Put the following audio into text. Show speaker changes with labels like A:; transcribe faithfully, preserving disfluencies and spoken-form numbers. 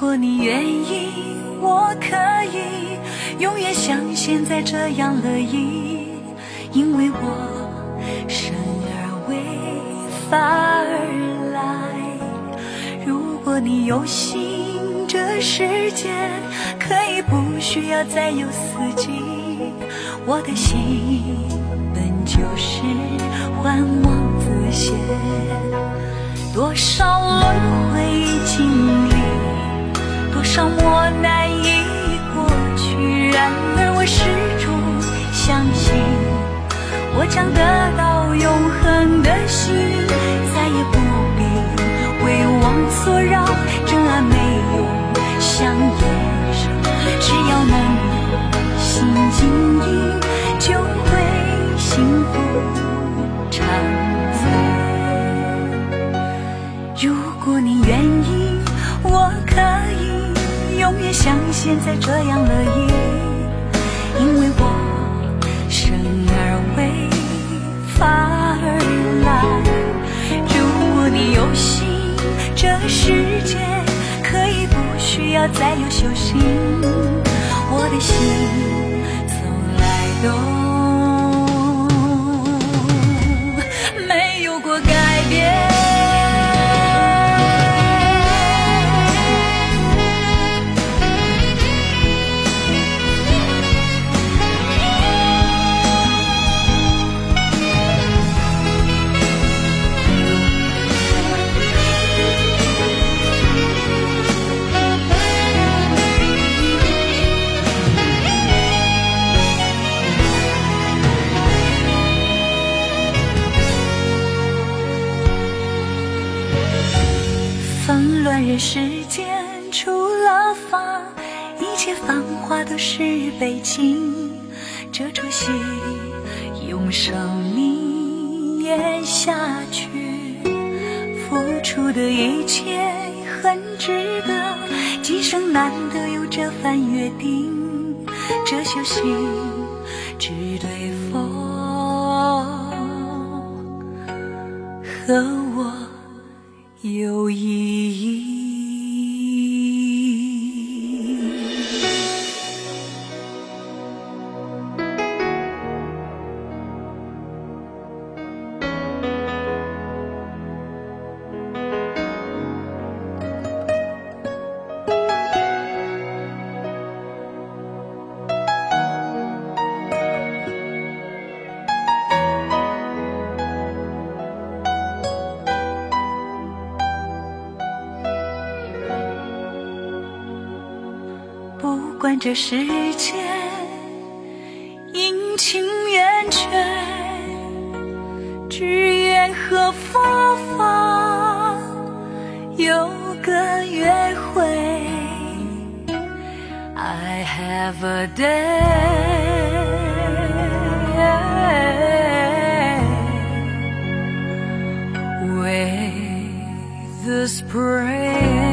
A: 果你愿意，我可以永远像现在这样乐意，因为我生而为发而来。如果你有心，这世界可以不需要再有四季，我的心本就是幻妄自现，多少轮回经历，多少磨难已过去，然而我始终相信，我将得到永恒的心，再也不必为忘所扰，真爱没有像野兽，只要能心经营，就会幸福长存。如果你愿意，我可以永远像现在这样乐意，因为我生而为发而来。如果你有心，这世界可以不需要再有修行，我的心从来都没有过改变。纷乱人世间，除了法，一切繁华都是悲情。这出戏用生命演下去，付出的一切很值得，今生难得有这番约定，这修行只对佛和我有意义。不管这世界阴晴圆缺，只愿和佛法有个约会。 I have a day with the spring